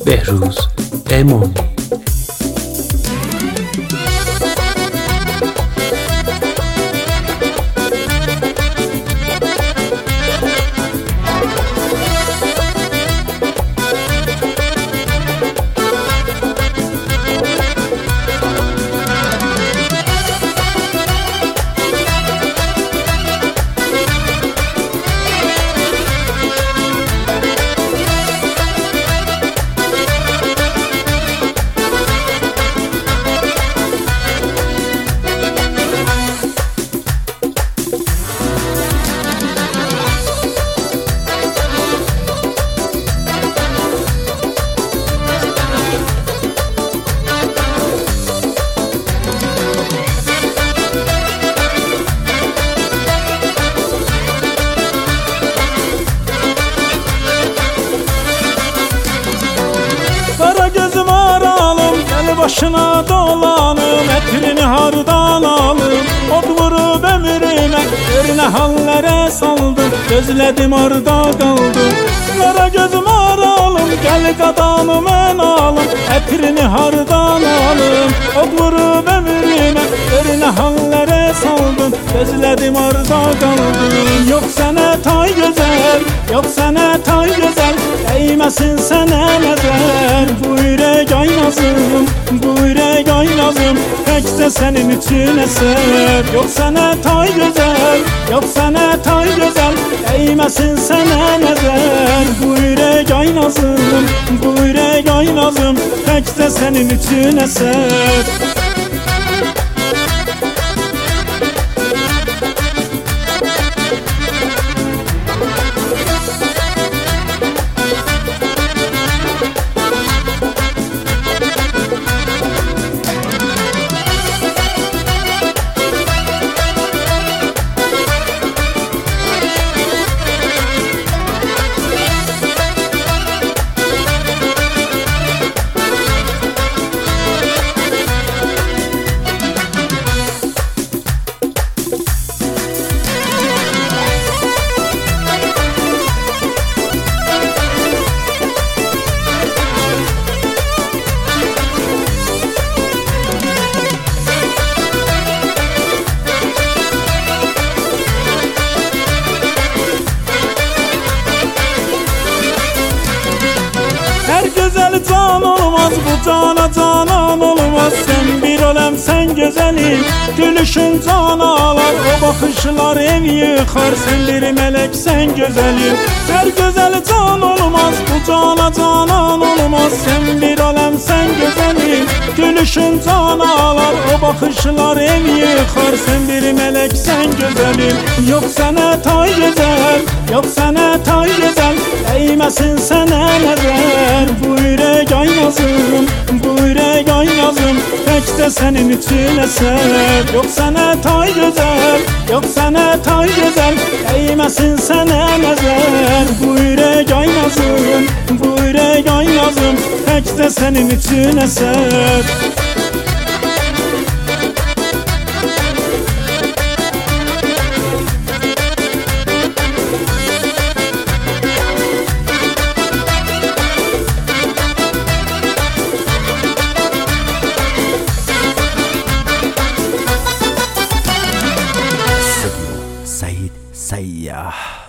Behruz Emoni. Başına dolanım, etrini hardan alım, od vurup ömrüme, görüne hallere saldım, gözledim orada kaldım. Kara gözüm aralım, gel qadanım en alım, etrini hardan alım, od vurup ömrüme, görüne hallere saldım, gözledim orada kaldım. Yok sene tay güzel, yok sene tay güzel, değmesin sene nezer, bu yürek aynasın. Bu yürek aynazım, təkcə sənin üçün əsər. Yox sənə tay gözəl, yox sənə tay gözəl, değməsin sənə nəzər. Bu yürek aynazım, bu yürek aynazım, təkcə sənin üçün əsər. Güzel can olmaz, bu cana canan olmaz. Sen bir olem, sen güzelim, gülüşün can alar, o bakışlar ev yıkar. Sen bir melek, sen güzelim. Her güzel can olmaz, bu cana canan olmaz. Sen bir olem, sen güzelim, gülüşün can alar, o bakışlar ev yıkar. Sen bir melek, sen güzelim. Yok sene tay güzel, yok sene tay güzel, değmesin sene nezer. Bu yürek aynazım, bu yürek aynazım, təkcə sənin üçün əsər. Yox sənə tay gözəl, yox sənə tay gözəl, değməsin sənə nəzər. Bu yürek aynazım, bu yürek aynazım, təkcə sənin üçün əsər. Said Sayyah.